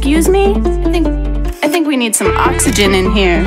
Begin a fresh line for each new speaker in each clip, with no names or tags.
Excuse me? I think we need some oxygen in here.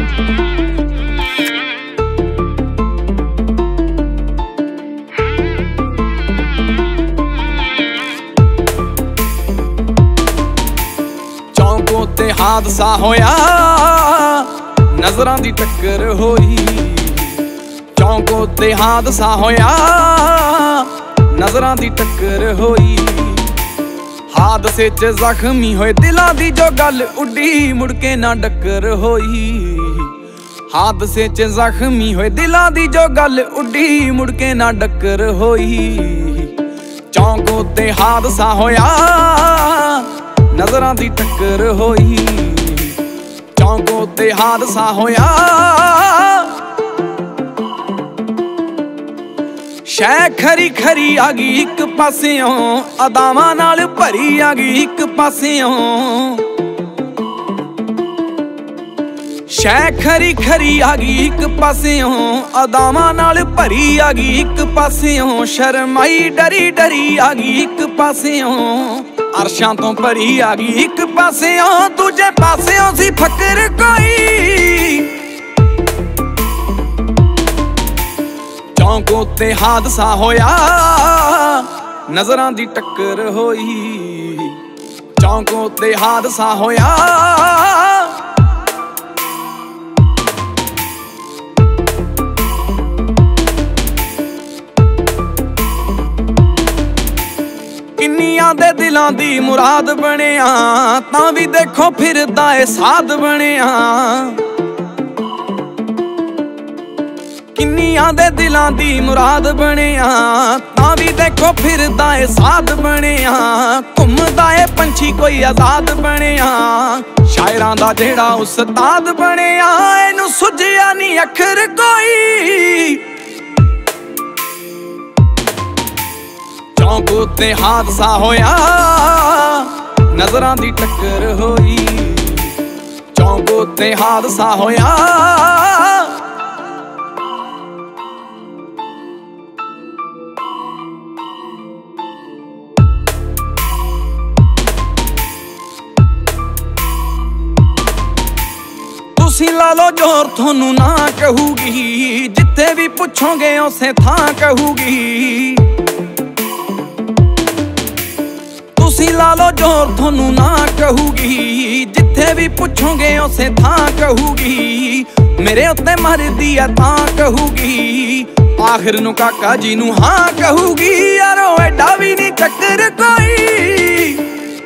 चौंकों ते हादसा होया नजरां दी टक्कर होई चौंकों ते हादसा होया नजरां दी टक्कर होई हादसे च जख्मी होए दिलां दी जो गल उड्डी मुड़के ना डक्कर होई हादसे च जख्मी होए दिलां दी जो गल उड्डी मुड़के ना डक्कर होई चौंकों ते हादसा होया नजरां दी टक्कर होई चौंकों ते हादसा होया शै खरी खरी आ गई एक पासियों अदावां नाल भरी आ गई एक पासियों शै खरी खरी आ गई एक पासियों अदावां नाल भरी आ गई एक पासियों शर्माई डरी डरी आ गई एक पासियों अरशां तो भरी आ गई एक पासियों दूजे पासियों सी फकर कोई चौंकों ते हादसा होया नजरां दी टक्कर होई चौंकों ते हादसा होया किन्नियां दे दिलां दी मुराद बनिया तां भी देखो फिरदा ए साध बनिया किन्नियां दे दिलां दी मुराद बनिया तां भी देखो फिरदा ए साध बनिया घुमदा ए पंछी कोई आजाद बनिया शायरां दा जेड़ा उस्ताद बनिया इनू सुझिया नहीं अखर कोई चौंकों ते हादसा होया नजरां दी टक्कर होई चौंकों ते हादसा होया तुसी ला लो जोर थोनू ना कहूगी जिथे भी पुछोगे उसे थां कहूगी तुसी ला लो जोर थोनू ना कहूगी जिथे भी पुछोगे उसे थां कहूगी मेरे उत्ते मरदी है तां कहूगी आखिर नू काका जी नू हाँ कहूगी यारो एडा भी नहीं चक्कर कोई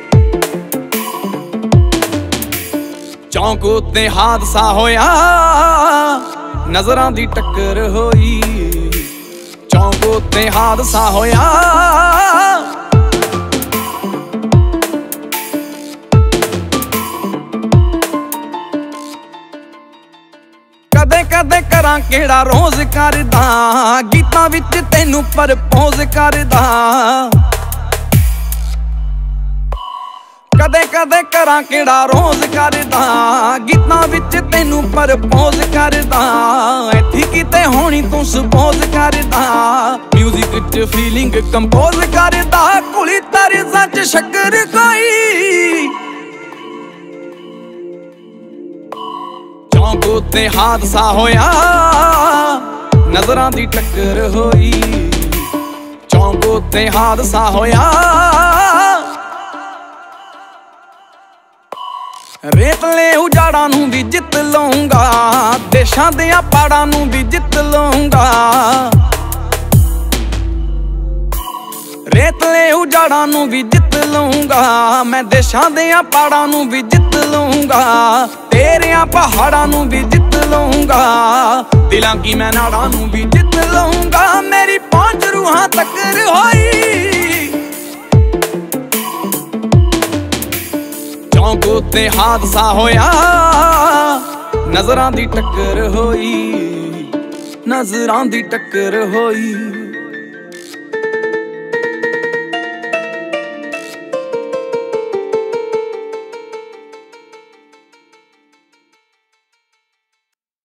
चौंकों ते हादसा होया नजरां दी टक्कर होई चौंकों ते हादसा होया कदे कदे करां केड़ा रोज करदा गीतां विच तैनू परपोज करदा कदे कदे करां केड़ा रोज करदा गीतां विच तैनू परपोज करदा इत्थे किते होनी तू सपोज करदा म्यूजिक च फीलिंग कंपोज करदा कुली तरज़ां च शक्कर कोई चौंकों ते हादसा होया नजरां दी टक्कर होई चौंकों ते हादसा होया रेतले उजाड़ा नू भी जित लूंगा देशां दियां पहाड़ां नू भी जित लूंगा रेतले उजाड़ा नू भी जित लूंगा मैं देशां दियां पहाड़ां नू भी जित लूंगा तेरियां पहाड़ां नू भी जित लूंगा दिलां की मैं नाड़ां नू भी जित लूंगा मेरी पहुंच रूहां तकर होई चौंकों ते हादसा होया नजरां दी टक्कर होई नजरां दी टक्कर होई।